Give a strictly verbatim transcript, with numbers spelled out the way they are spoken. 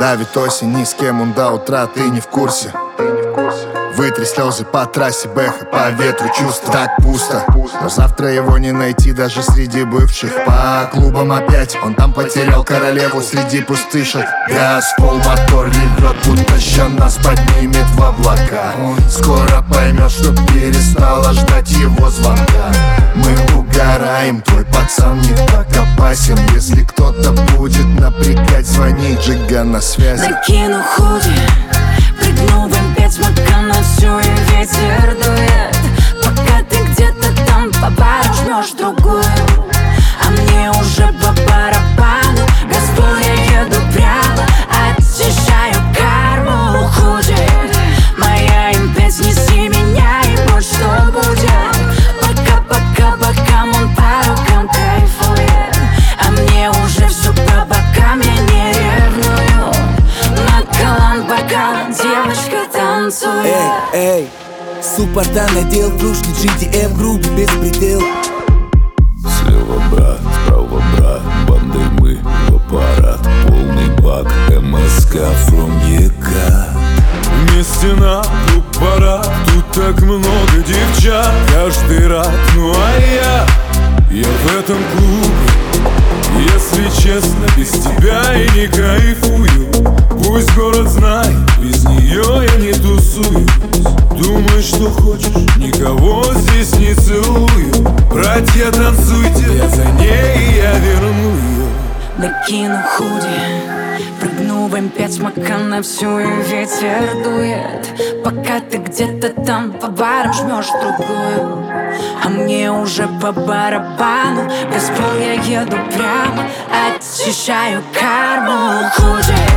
Давит осень, ни с кем он до утра, ты не в курсе. Вытри слезы по трассе, бэха, по ветру чувства. Так пусто, но завтра его не найти даже среди бывших. По клубам опять, он там потерял королеву среди пустышек. Газ, пол, мотор ревет, будто ща нас поднимет в облака. Он скоро поймет, что перестала ждать его звонка. Мы угораем, твой пацан не так опасен. Если кто-то будет напрягать, звони, Джига на связи. Накину худи, прыгну в эм пять, мака на всю и ветер дует. Пока ты где-то там по бару жмешь другую, а мне уже по барабану. Газпол, я еду прямо, очищаю карму. Худи, моя эм пять, неси меня, и вот что будет. Пока, пока, пока мон по рукам кайфует, а мне уже все по бокам, я не ревную. Накалан бокал, девочка танцует. Эй, эй, суппорта надел, кружки джи ди эм, грубый беспредел. Слева брат, справа брат, бандой мы в аппарат. Полный бак, эм эс ка from е ка. Вместе на клуб парад, тут так много девчат. Каждый рад, ну а я, я в этом клубе. Если честно, без тебя я не кайфую. Пусть город знает, без нее я не тусую. Думай, что хочешь, никого здесь не целую. Братья, танцуйте, я за ней, я верну ее. Накину худи, прыгну в эм пять, мака на всю и ветер дует. Пока ты где-то там по барам жмешь другую, а мне уже по барабану. Газпол, я еду прямо, очищаю карму. Худи,